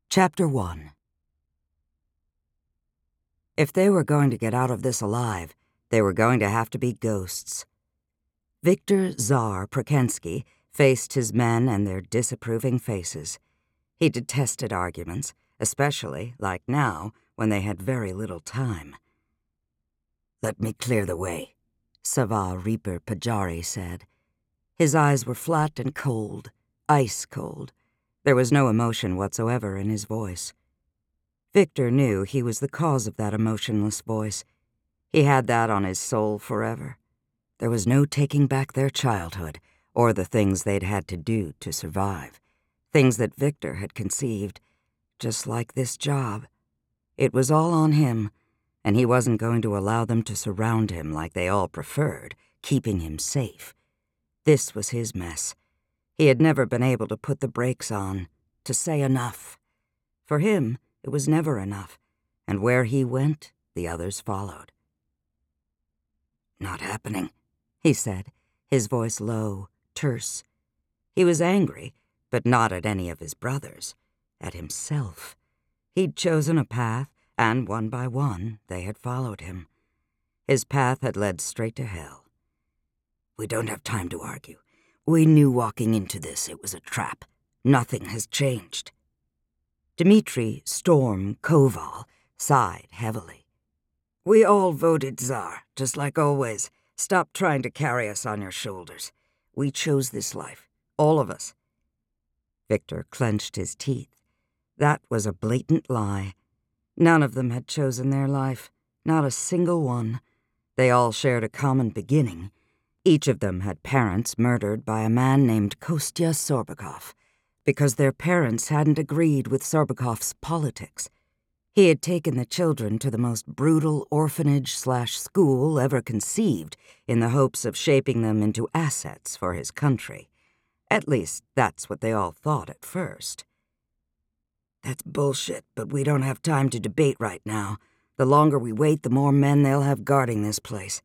Chapter 1. If they were going to get out of this alive, they were going to have to be ghosts. Viktor Tsar Prokensky faced his men and their disapproving faces. He detested arguments, especially, like now, when they had very little time. "Let me clear the way," Sava Reaper Pajari said. His eyes were flat and cold, ice cold. There was no emotion whatsoever in his voice. Viktor knew he was the cause of that emotionless voice. He had that on his soul forever. There was no taking back their childhood, or the things they'd had to do to survive. Things that Viktor had conceived, just like this job. It was all on him, and he wasn't going to allow them to surround him like they all preferred, keeping him safe. This was his mess. He had never been able to put the brakes on, to say enough. For him, it was never enough, and where he went, the others followed. "Not happening," he said, his voice low, terse. He was angry, but not at any of his brothers, at himself. He'd chosen a path, and one by one, they had followed him. His path had led straight to hell. "We don't have time to argue. We knew walking into this it was a trap. Nothing has changed." Dmitri Storm Koval sighed heavily. "We all voted Tsar, just like always. Stop trying to carry us on your shoulders. We chose this life, all of us." Viktor clenched his teeth. That was a blatant lie. None of them had chosen their life, not a single one. They all shared a common beginning. Each of them had parents murdered by a man named Kostya Sorbakov, because their parents hadn't agreed with Sorbakov's politics. He had taken the children to the most brutal orphanage/school ever conceived in the hopes of shaping them into assets for his country. At least, that's what they all thought at first. "That's bullshit, but we don't have time to debate right now. The longer we wait, the more men they'll have guarding this place."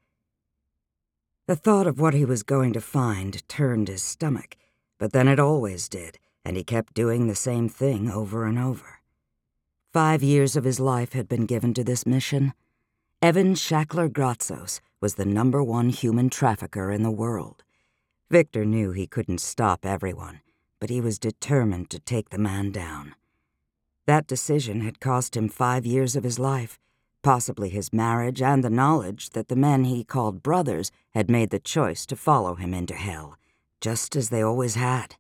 The thought of what he was going to find turned his stomach, but then it always did, and he kept doing the same thing over and over. 5 years of his life had been given to this mission. Evan Shackler Gratzos was the #1 human trafficker in the world. Viktor knew he couldn't stop everyone, but he was determined to take the man down. That decision had cost him 5 years of his life, possibly his marriage and the knowledge that the men he called brothers had made the choice to follow him into hell, just as they always had.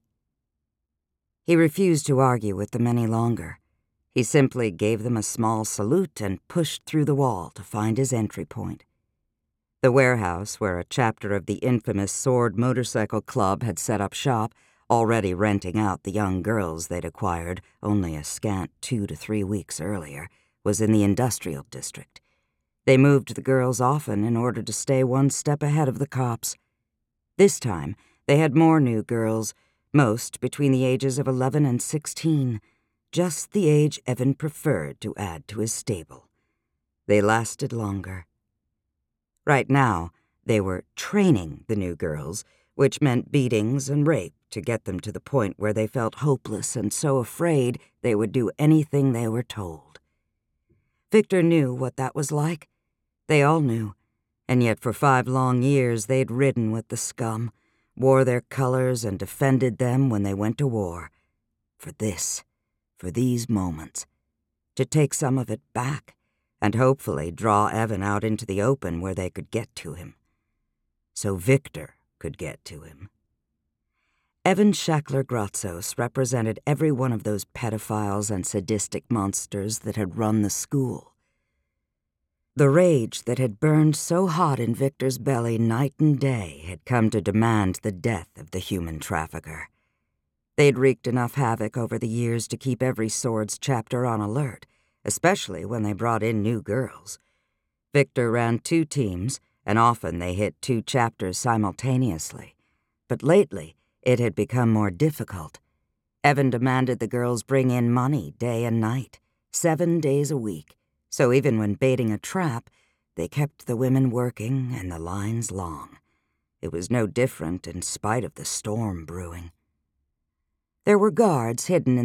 He refused to argue with them any longer. He simply gave them a small salute and pushed through the wall to find his entry point. The warehouse, where a chapter of the infamous Sword Motorcycle Club had set up shop, already renting out the young girls they'd acquired only a scant 2 to 3 weeks earlier, was in the industrial district. They moved the girls often in order to stay one step ahead of the cops. This time, they had more new girls, most between the ages of 11 and 16, just the age Evan preferred to add to his stable. They lasted longer. Right now, they were training the new girls, which meant beatings and rape to get them to the point where they felt hopeless and so afraid they would do anything they were told. Viktor knew what that was like. They all knew, and yet for 5 long years they'd ridden with the scum, wore their colors and defended them when they went to war. For these moments. To take some of it back, and hopefully draw Evan out into the open where they could get to him. So Viktor could get to him. Evan Shackler Gratzos represented every one of those pedophiles and sadistic monsters that had run the school. The rage that had burned so hot in Viktor's belly night and day had come to demand the death of the human trafficker. They'd wreaked enough havoc over the years to keep every Swords chapter on alert, especially when they brought in new girls. Viktor ran 2 teams, and often they hit 2 chapters simultaneously. But lately, it had become more difficult. Evan demanded the girls bring in money day and night, 7 days a week, so even when baiting a trap, they kept the women working and the lines long. It was no different in spite of the storm brewing. There were guards hidden in